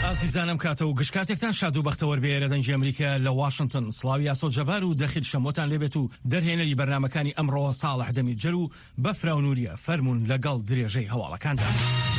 ئازیزانم کاتە و گشتکاتێکتان شاد و بەختەوەر بێرە دەنجی ئەمریکا لە واشنگتن. سڵاوی یاسۆ جەبار و دەخیل شەمۆتان لێبێت و دەرهێنەری بەرنامەکانی ئەمڕۆ ساڵح دەمیجەر و بەفرا و نووریە فەرمونون لەگەڵ درێژەی هەواڵەکاندا.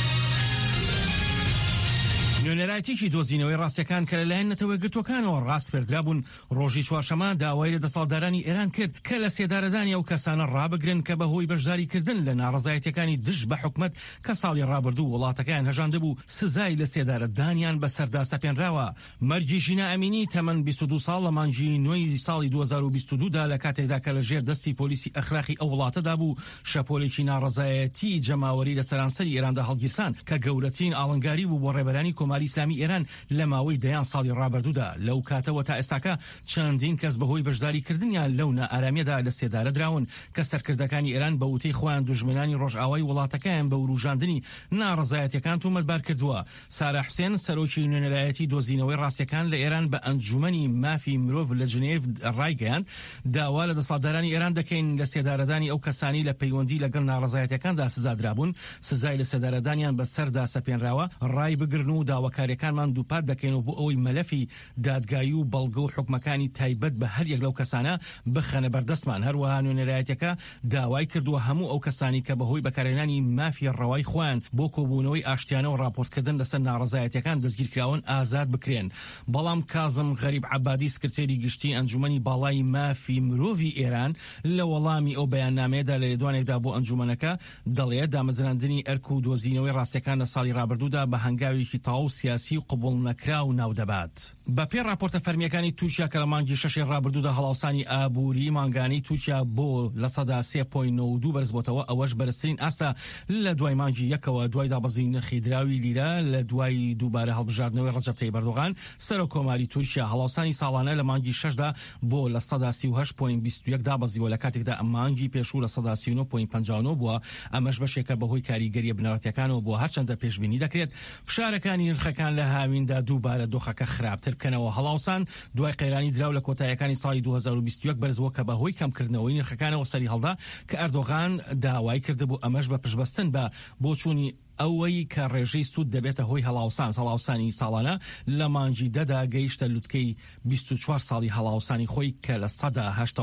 نوێنەرایەتێکی دۆزینەوەی ڕاستیەکان کە لەلایەن نەتەوەی گرتوەکانەوە ڕاست پێدرابوون ڕۆژی چوارشەمە داوای لە دەسەڵاتدارانی ئێران کرد کە لە سێدارەدانی ئەو کەسانە ڕابگرن کە بەهۆی بەشداریکردن لە ناڕەزایەتیەکانی دژ بە حکومەت کە ساڵی ڕابردوو وڵاتەکەیان هەژاندەبوو سزای لە سێدارەدانیان بەسەردا سەپێنراوە. مەرجی ژینا ئەمینی تەمەن 22 ساڵ لە مانگی نوێی ساڵی 2022دا لە کاتێکدا کە لەژێر دەستی پۆلیسی ئەخلاقی ئەو وڵاتەدا بوو شەپۆلێکی ناڕەزایەتی جەماوەری لە سەرانسەری ئێراندا هەڵگیرسان کە گەورەترین ئاڵنگاری بوو بۆ ڕێبەرانی کۆماری ئیسلامی ئێران لە ماوەی دەیان ساڵی ڕابردوودا. لەو کاتەوە تا ئێستاکە چەندین کەس بەهۆی بەشداریکردنیان لەو نائارامەدا لە سێدارە دراون کە سەرکردەکانی ئێران بە وتەی خۆیان دوژمنانی ڕۆژئاوای وڵاتەکەیان بە وروژاندنی ناڕەزایەتیەکان تۆمەتبار کردووە. سارا حوسێن سەرۆکی نوێنەرایەتی دۆزینەوەی ڕاستیەکان لە ئێران بە ئەنجومەنی مافی مرۆڤ لە جنێڤ ڕایگەیاند داوا لە دەسەڵاتدارانی ئێران دەکەین لە سێدارەدانی ئەو کەسانی لە پەیوەندی لەگەڵ ناڕەزایەتیەکاندا سزادرابوون سزای لە سێدارەدانیان بەسەردا سەپێنراوە ڕای بگرن و داواکاریەکانمان دووپات دەکەین بۆ ئەوەی مەلەفی دادگایی و بەڵگە و حکومەکانی تایبەت بە هەر یەک لەو کەسانە بخەنە بەردەستمان. هەروەها نوێنەرایەتەکە داوای کردووە هەموو ئەو کەسانی کە بەهۆی بەکارهێنانی مافی ڕەوای خۆیان بۆ کۆبوونەوەی ئاشتیانە و راپۆرتکردن لەسەر ناڕەزایەتیەکان دەستگیرکراون ئازاد بکرێن. بەڵام کازم غەریب عەبادی سکرتێری گشتی ئەنجومەنی باڵای مافی مرۆڤی ئێران لە وەڵامی ئەو بەیاننامەیەدا لە لێدوانێکدا بۆ ئەنجومەنەکە دەڵێت دامەزراندنی ئەرک و دۆزینەوەی ڕاستیەکان لە ساڵی ڕابردوودا بە هەنگاوێکی تەواو سیاسی و قبوڵ نەکرا و ناودەبات. بە پێ راپۆرتە فەرمیەکانی تورکیا کە لە مانگی 6 ڕابردوودا هەڵاوسانی ئابووری مانگانی تورکیا بۆ لە سەدا 3.92 بەرز بۆتەوە ئەوەش بەرزترین ئاسا لە دوای مانگی یەکەوە دوای دابەزی نرخی دراوی لیرە لە دوای دووبارە هەڵبژاردنەوەی ڕەجەب تەیب ئەردۆغان سەرۆک کۆماری تورکیا. هەڵاوسانی ساڵانە لە مانگی 6دا بۆ لە سەدا 38.21 دابەزیوە لە کاتێکدا ئەم مانگی پێشوو لە سەدا 39.59 بووە. ئەمەش بەشێکە بەهۆی کاریگەریە بنەڕەتیەکانەوە بۆ هەرچەندە پێشبینی دەکرێت فشارەکانی نرخەکان لە هاویندا دووبارە دۆخەکە خراپتر بکەنەوە. هەڵاوسان دوای قەیرانی دراو لە کۆتاییەکانی ساڵی 2021 بەرزەوە کە بەهۆی کەمکردنەوەی نرخەکانەوە سەری هەڵدا کە ئەردۆغان داوای کردبوو ئەمەش بە پشبەستن بە بۆچوونی ئەوەی کە ڕێژەی سوود دەبێتە هۆی هەڵاوسانی ساڵانە لە مانگی دەدا گەیشتە لوتکەی 24 ساڵی هەڵاوسانی خۆی کە لە سەدا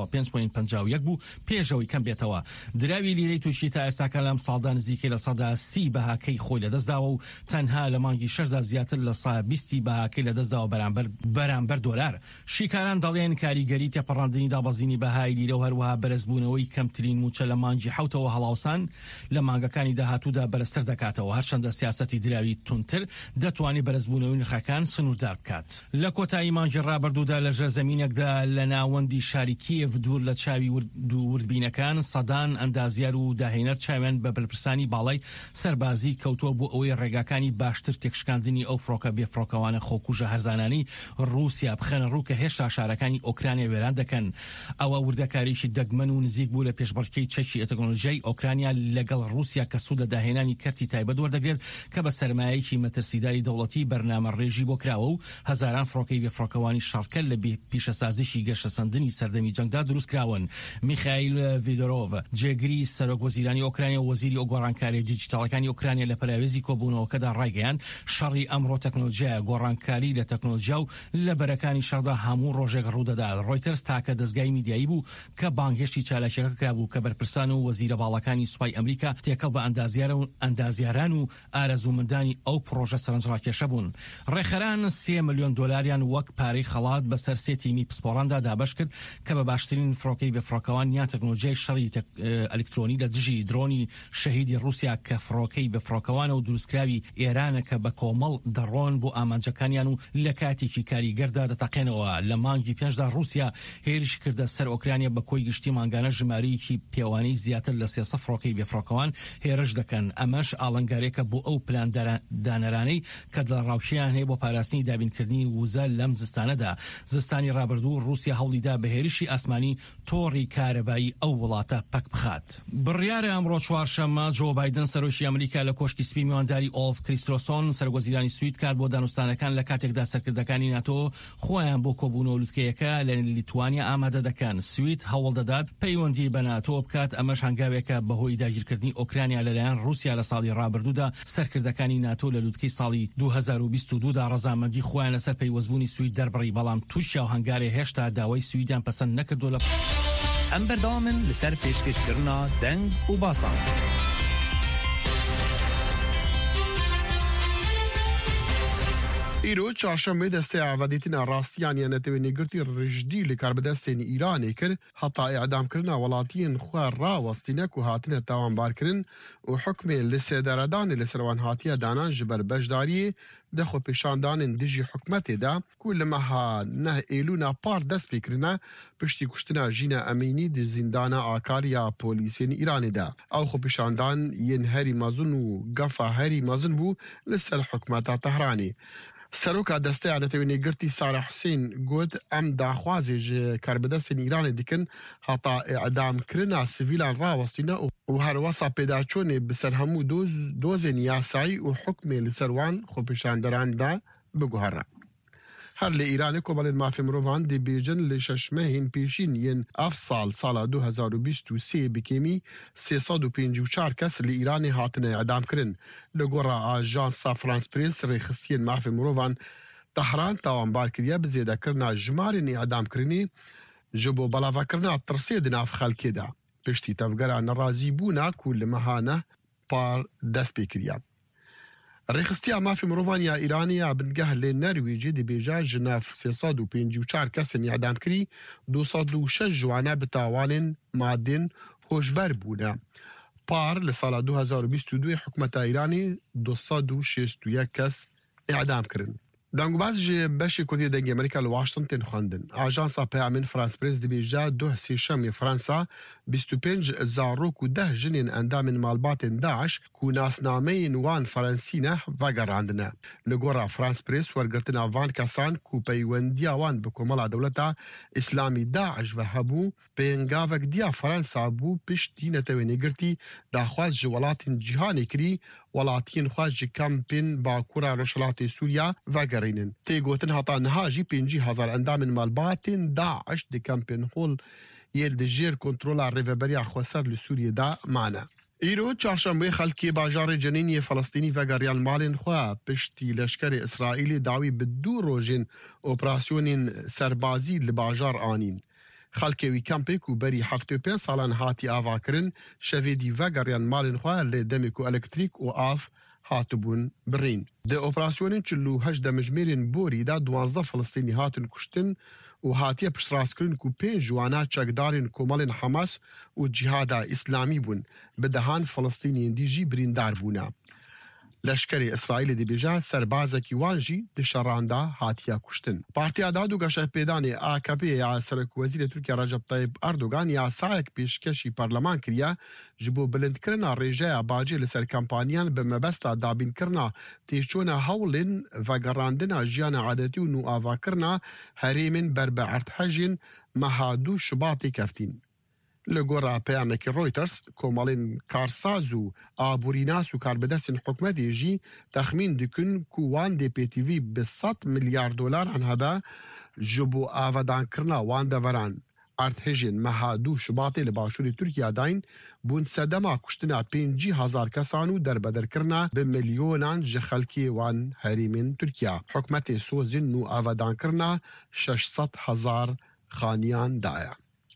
85.51 بوو پێشەوەی کەم بێتەوە. دراوی لیرەی تووشی تا ئێستاکە لەم ساڵدا نزیکەی لە سەدا 30 بەهاکەی خۆی لەدەستداوە و تەنها لە مانگی 6دا زیاتر لە 20 بەهاکەی لەدەستداوە بەرامبەر دۆلار. شیکاران دەڵێن کاریگەری تێپەڕاندنی دابەزینی بەهای لیرە و هەروەها بەرزبوونەوەی کەمترین موچە لە مانگی 7ەوە هەڵاوسان لە مانگەکانی داهاتوودا بەرزتر دەکاتەوە. هەرچەندە سیاسەتی دراوی تونتر دەتوانێت بەرزبوونەوەی نرخەکان سنووردار بکات. لە کۆتایی مانگی ڕابردوودا لە ژێرزەمینێکدا لە ناوەندی شاری کیێڤ دوور لە چاوی وردبینەکان سەدان ئەندازیار و داهێنەر چاویان بە بەرپرسانی باڵای سەربازی کەوتووە بۆ ئەوەی ڕێگاکانی باشتر تێکشکاندنی ئەو فڕۆکە بێفڕۆکەوانە خۆکوژە هەرزانانی رووسیا بخەنە ڕوو کە هێشتا شارەکانی ئۆکرانیا وێران دەکەن. ئەوە وردەکاریشی دەگمەن و نزیک بوو لە پێشبڕکێی چەکی تەکنۆلۆژیای ئۆکرانیا لەگەڵ رووسیا کە سوود لە داهێنانی کەرتی تایبەت وەردەگرێت کە بە سەرمایەکی مەترسیداری دەوڵەتی بەرنامە ڕێژی بۆ کراوە و هەزاران فڕۆکەی بێفڕۆکەوانی شارکە لە پیشەسازیشی گەشەسەندنی سەردەمی جەنگدا دروست کراون. میخائیل ڤیدۆرۆڤ جێگری سەرۆک وەزیرانی ئۆکرانیا و وەزیری ئۆگۆڕانکاری دیجیتاڵەکانی ئۆکرانیا لە پەراوێزی کۆبوونەوەکەدا ڕایگەیاند شەڕی ئەمڕۆ تەکنۆلۆژیایە گۆڕانکاری لە تەکنۆلۆژیا و لە بەرەکانی شەڕدا هەموو ڕۆژێک ڕوودەدات. ڕۆیترز تاکە دەستگای میدیایی بوو کە بانگهێشتی چالاکیەکە کرابوو کە بەرپرسان و وەزیرە باڵەکانی سوپای ئەمریکا تێکەڵ بە ئەندازیاران و ئارەزومەندانی ئەو پرۆژە سەرنجڕاکێشە بوون. ڕێخەران 3 ملیۆن دۆلاریان وەک پارەی خەڵات بەسەر 3 تیمی پسپۆڕاندا دابەش کرد کە بە باشترین فڕۆکەی بێفڕۆکەوان یان تەکنۆلۆژیای شەڕی ئەلکترۆنی لە دژی درۆنی شەهیدی رووسیا کە فڕۆکەی بێفڕۆکەوانە و دروستکراوی ئێرانە کە بە کۆمەڵ دەڕۆن بۆ ئامانجەکانیان و لە کاتێکی کاریگەردا دەتەقێنەوە. لە مانگی 5دا رووسیا هێرش کردە سەر ئۆکرانیا بە کۆی گشتی مانگانە ژمارەیەکی پێوانەی زیاتر لە 300 فڕۆکەی بێفڕۆکەوان هێرش دەکەن. ئەمەش ئاڵنگارێکە بۆ ئەو پلان دانەرانەی کە دڵڕاوشیان هەیە بۆ پاراستنی دابینکردنی وزە لەم زستانەدا. زستانی ڕابردوو رووسیا هەوڵیدا بە هێرشی ئاسمانی تۆڕی کارەبایی ئەو وڵاتە پەک بخات. بڕیارە ئەمڕۆ چوارشەممە جۆ بایدن سەرۆکی ئەمریکا لە کۆشکی سپی میوانداری ئۆلف کریستۆسۆن سەرگۆزیرانی سوید کات بۆ دانوستانەکان لە کاتێکدا سەرکردەکانی ناتۆ خۆیان بۆ کۆبوونەوە لوتکەیەکە لە لیتوانیا ئامادە دەکەن. سوید هەوڵ دەدات پەیوەندی بە ناتۆ بکات. ئەمەش هەنگاوێکە بەهۆی داگیرکردنی ئۆکرانیا لەلایەن رووسیا لە ساڵی ڕابردوو ڕابردوودا سەرکردەکانی ناتۆ لە لوتکەی ساڵی 2022دا ڕەزامەندی خۆیان لەسەر پەیوەستبوونی سوید دەربڕی، بەڵام تووشیا و هەنگارێ هێشتا داوای سویدیان پەسەند نەکردو. ئەم بەردەوامن لەسەر پێشکەشکردنا دەنگ و باسان. ئیرۆ چارشەمبێ دەستەی ئاوادێتینا ڕاستیانیان نەتەوێنێگرتی ڕژدی لە کاربەدەستێنی ئیرانێ کرد هەتا ئیعدامکردنا وڵاتیان خوار ڕاوەستینەک و هاتنە تاوانبارکردن و حکمێ لە سێدارەدانێ لە سەروان هاتیە دانان ji ber beşdariyê dexwe pêşandanên dijî hikûmetê de ku li meha neh êlûna par dest pêkirine piştî kuştina Jîna Emînî di zîndana Akariya polîsên Îranê de. Ew xwepêşandan yên herî mezin û gefa herî mezin bû li ser hikûmeta Tehranê. سەرۆکا دەستەیە نەتەوێنێگرتی سارە حوسێن گوت ئەم داخوازێ ji کاربەدەستên Îranê dikin heta ئیعدامکirina sivîlan rawestîne û herwesa pêdaçûnê bi ser hemû dozên yasayî û hukmê li ser wan xwepêşanderan de biguhere. Her li Îranê kobalên mafê mirovan dibêjin li şeşmehên pêşîn yên ev sala 2023 bi kêmî 354 kes li Îranê hatine îdamkirin. Li gora ajansa France Press rêxistiyên mafê mirovan Tehran tawanbar kiriye bi zêdekirina jimarên îdamkirinê ji bo belavekirina tirsê di nav xelkê de. Piştî tevgera nerazîbûna ku li meha neh par dest pê kiriye. Rêxistiya mafê mirovan ya Îranê ya bingeh lê Nerwêjê dibêje ji nav 354 kesên îdamkirî 206 ji wan bi tawanên madên hojber bûne. Par li sala 2022 hikûmeta Îranê 261 kes îdam kirin. Dengubaz ji beşê Kurdî dengê Amerîka li Washington xwendin. Ajansa peyamên France Press dibêje duh sêşemê Fransa 25 zarok û 10 jinên endamên malbatên Daeş ku nasnameyên wan Frensî ne vegerandine. Li gora France Press wergirtina van kesan ku peywendiya wan bi komela dewleta İslamî Daeş ve hebû pêngavek diya Fransa bû piştî netewênêgirtî daxwaz ji welatên cîhanê kirî welatiyên xwe ji kampên Bakûra Rojhilatê Sûriya vegerînin. Tê gotin heta niha jî 50,000 endamên malbatên Daeş di kampên hol yên di jêr kontrola rêveberiya Xweser li Sûriyê de mane. Îro çarşembê xelkê bajarê Cenîniyê Felestînî vegeriyan malên xwe piştî leşkerê İsraîlê dawî bi 2 rojên operasyonên serbazî li bajar anîn. Xelkê wî kampê ku berî 75 salan hatî avakirin şevê dî vegeriyan malên xwe lê demê ku elektrîk û av hatibûn birîn. Di operasyonên 48 demijmêrên borî de 12 Filistînî hatin kuştin û hatiye piştrastkirin ku 5 ji wan çekdarên komelên Hamas û Cihada İslamî bûn. Bi dehan Filistîniyên dî jî birîndar bûne. Leşkerê İsraîlê dibêje serbazekî wan jî di şeran de hatiye kuştin. Partiya Dad û Geşepêdanê AKP ya Serokwezîrê Tirkiye Recep Tayyip Erdogan yasayek pêşkêşî parleman kiriye ji bo bilindkirina rêjeya bacê li ser kampaniyan bi mebesta dabînkirina têçûna hewlên vegerandina jiyana adetî û nûavakirina herêmên ber bi erthejên meha 2 Şubatê keftîn. Li gora peyamekî Reuters, komelên karsaz û aborînas û karbedestên hikûmetê jî texmîn dikin ku wan dê pêtîvî bi $100 milyar hebe ji bo avedankirina wan de veran. Erthejên meha 2 Şubatê li başûrê Tirkiye dayîn bûn sedema kuştina 50,000 kesan û derbederkirina bi milyonan ji xelkê wan herêmên Tirkiye. Hikûmetê sozên nû avedankirina 600,000 xaniyan daye.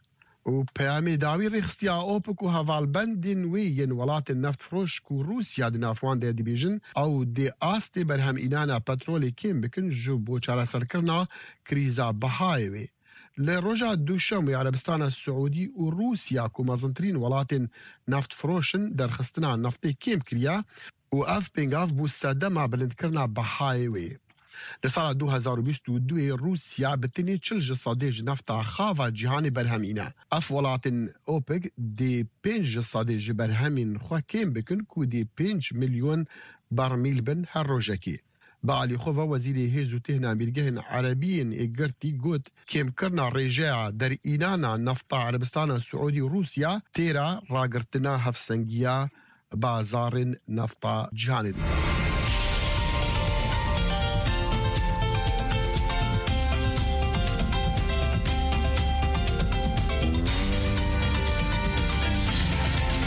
û peyamê dawî rêxistiya OPEC û hevalbendên wê yên welatên neftfiroş ku Rûsya di nav wan de dibêjin ew dê astê berhemînana petrolê kêm bikin ji bo çareserkirina krîza bihayê wê. Li roja dûşemê Erebistana Siûdî û Rûsya ku mezintirîn welatên neftfiroşin derxistina neftê kêm kiriye û ev pêngav bû sedema bilindkirina bihayê wê. Li sala 2022 Rûsya bi tenê 40% ji nefta xava cîhanê berhemîne. Ev welatên OPEC dê 5% ji berhemên xwe kêm bikin ku dê 5 milyon bermîl bin her rojekê. Bi alî xwe ve Wezîrê Hêz û Têhna Mîrgehên Erebiyên Êgirtî got kêmkirina rêjeya derînana nefta Erebistana Siûdî û Rûsya têra ragirtina hevsengiya bazarên nefta cîhanê dike.